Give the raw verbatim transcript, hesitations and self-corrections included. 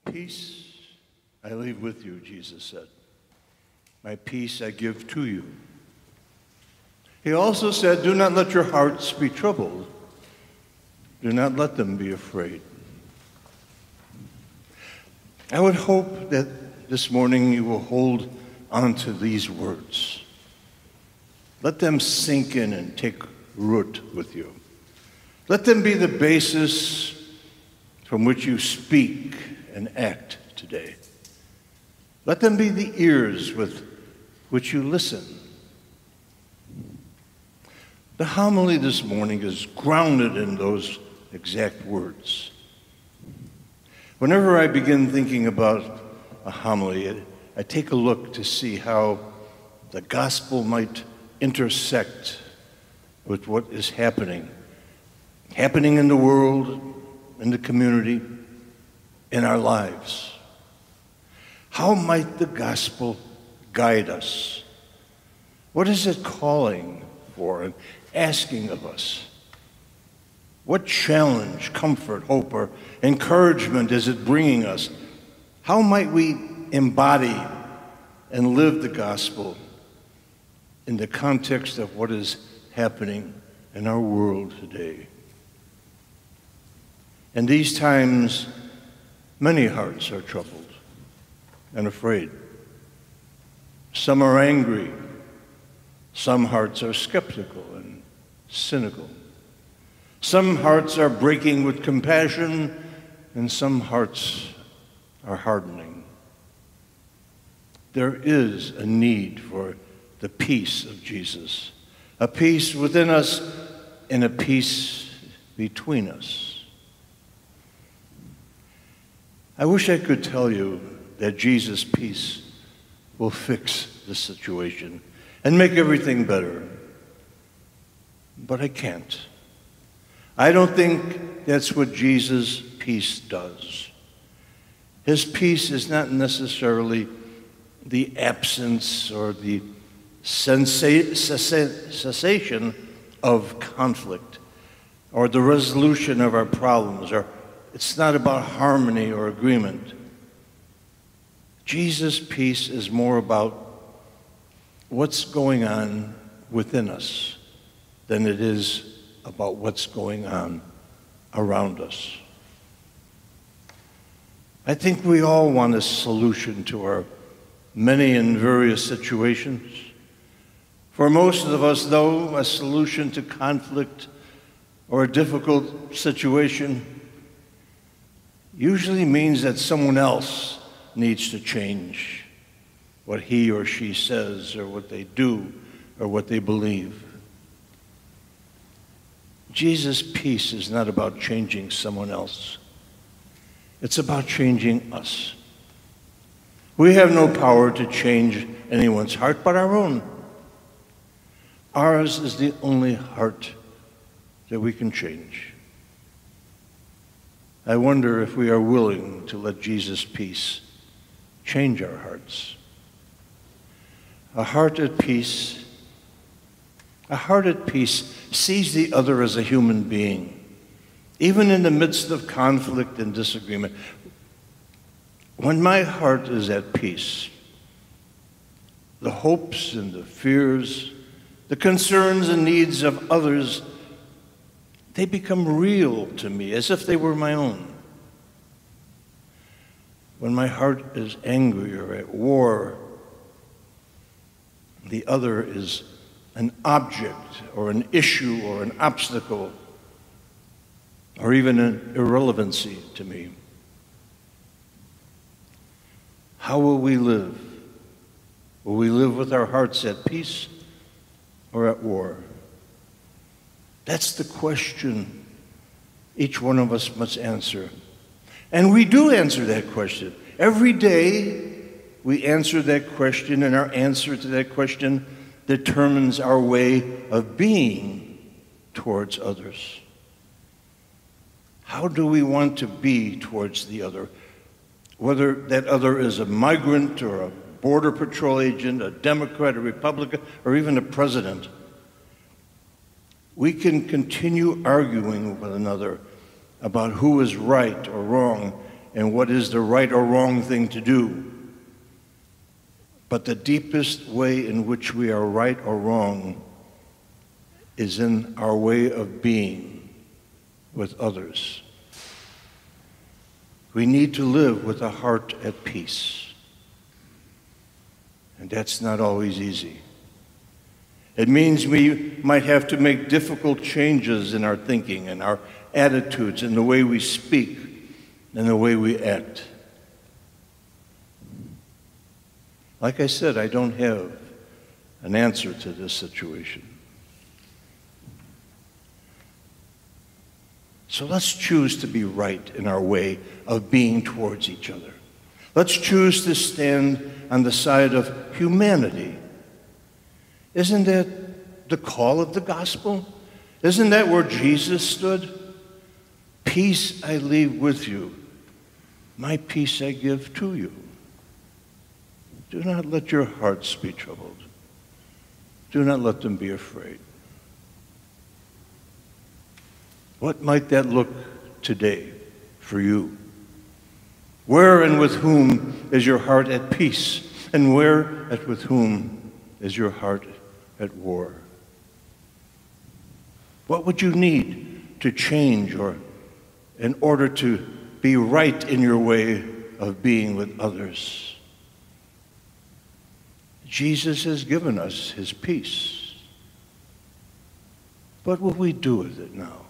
Peace I leave with you, Jesus said. My peace I give to you. He also said, do not let your hearts be troubled. Do not let them be afraid. I would hope that this morning you will hold on to these words. Let them sink in and take root with you. Let them be the basis from which you speak and act today. Let them be the ears with which you listen. The homily this morning is grounded in those exact words. Whenever I begin thinking about a homily, I take a look to see how the gospel might intersect with what is happening, happening in the world, in the community, in our lives. How might the gospel guide us? What is it calling for and asking of us? What challenge, comfort, hope, or encouragement is it bringing us? How might we embody and live the gospel in the context of what is happening in our world today? In these times, many hearts are troubled and afraid. Some are angry. Some hearts are skeptical and cynical. Some hearts are breaking with compassion, and some hearts are hardening. There is a need for the peace of Jesus, a peace within us and a peace between us. I wish I could tell you that Jesus' peace will fix the situation and make everything better, but I can't. I don't think that's what Jesus' peace does. His peace is not necessarily the absence or the sensa- cessation of conflict or the resolution of our problems, or it's not about harmony or agreement. Jesus' peace is more about what's going on within us than it is about what's going on around us. I think we all want a solution to our many and various situations. For most of us, though, a solution to conflict or a difficult situation usually means that someone else needs to change what he or she says or what they do or what they believe. Jesus' peace is not about changing someone else. It's about changing us. We have no power to change anyone's heart but our own. Ours is the only heart that we can change. I wonder if we are willing to let Jesus' peace change our hearts. A heart at peace, a heart at peace sees the other as a human being, even in the midst of conflict and disagreement. When my heart is at peace, the hopes and the fears, the concerns and needs of others, they become real to me as if they were my own. When my heart is angry or at war, the other is an object or an issue or an obstacle or even an irrelevancy to me. How will we live? Will we live with our hearts at peace or at war? That's the question each one of us must answer. And we do answer that question. Every day we answer that question, and our answer to that question determines our way of being towards others. How do we want to be towards the other? Whether that other is a migrant or a border patrol agent, a Democrat, a Republican, or even a president. We can continue arguing with one another about who is right or wrong and what is the right or wrong thing to do. But the deepest way in which we are right or wrong is in our way of being with others. We need to live with a heart at peace. And that's not always easy. It means we might have to make difficult changes in our thinking and our attitudes and the way we speak and the way we act. Like I said, I don't have an answer to this situation. So let's choose to be right in our way of being towards each other. Let's choose to stand on the side of humanity. Isn't that the call of the gospel? Isn't that where Jesus stood? Peace I leave with you. My peace I give to you. Do not let your hearts be troubled. Do not let them be afraid. What might that look today for you? Where and with whom is your heart at peace? And where and with whom is your heart at war? What would you need to change or in order to be right in your way of being with others? Jesus has given us his peace. What will we do with it now?